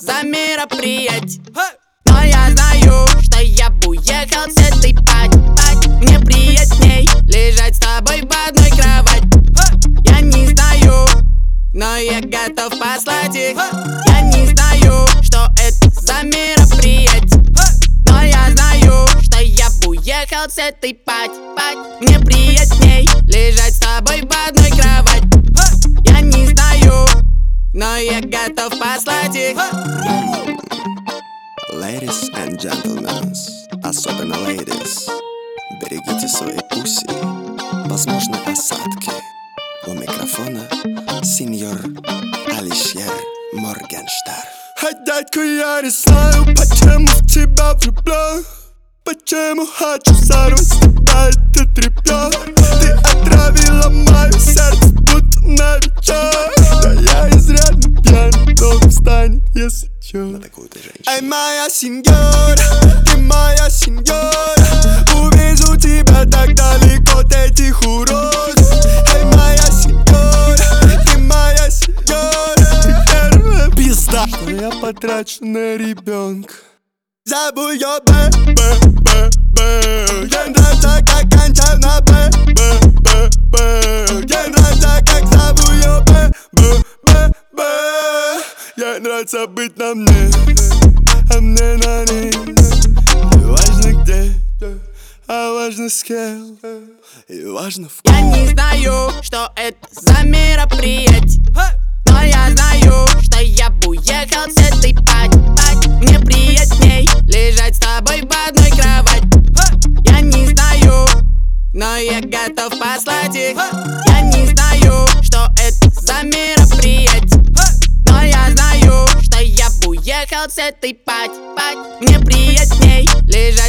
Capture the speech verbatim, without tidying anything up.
за мероприятие. Но я знаю, что я бы уехал с этой пати, пати. Мне приятней лежать с тобой в одной кровати. Я не знаю, но я готов послать их. Я не знаю, что это за мероприятие. Но я знаю, что я бы уехал с этой пати, пати. Мне приятней лежать с тобой в одной кровати. Я не знаю, но я готов послать их. Ladies and gentlemen, особенно ladies, берегите свои пуси, возможны осадки. У микрофона сеньор Алишер Моргенштерн. Ай, дядька, я не знаю, почему в тебя влюблен, почему хочу сорвать с тебя это тряпье. Ты отравила мое сердце, будто новичок. Да я изрядно пьян, но встанет, если чё. На такую ты женщину. Эй, моя сеньора, ты моя сеньора, увижу тебя так далеко от этих уродов. Эй, моя сеньора, ты моя сеньора, ты первая пизда, что я потрачу на ребенка. Забудь ее, б, б, б, б. Ей нравится, как кончаю на б, б, б, б. Ей нравится, как зову ее, б, б, б, б. Ей нравится быть на мне, а мне на ней. И важно где, а важно с кем, и важно в ком. Я не знаю, что это за мероприятие. Но я знаю, что я бы уехал с этой пати, пати. Мне приятней лежать с тобой в одной кровати. Я не знаю, но я готов послать их. Я не знаю, что это за мероприятие. Но я знаю, что я бы уехал с этой пати, пати. Мне приятней лежать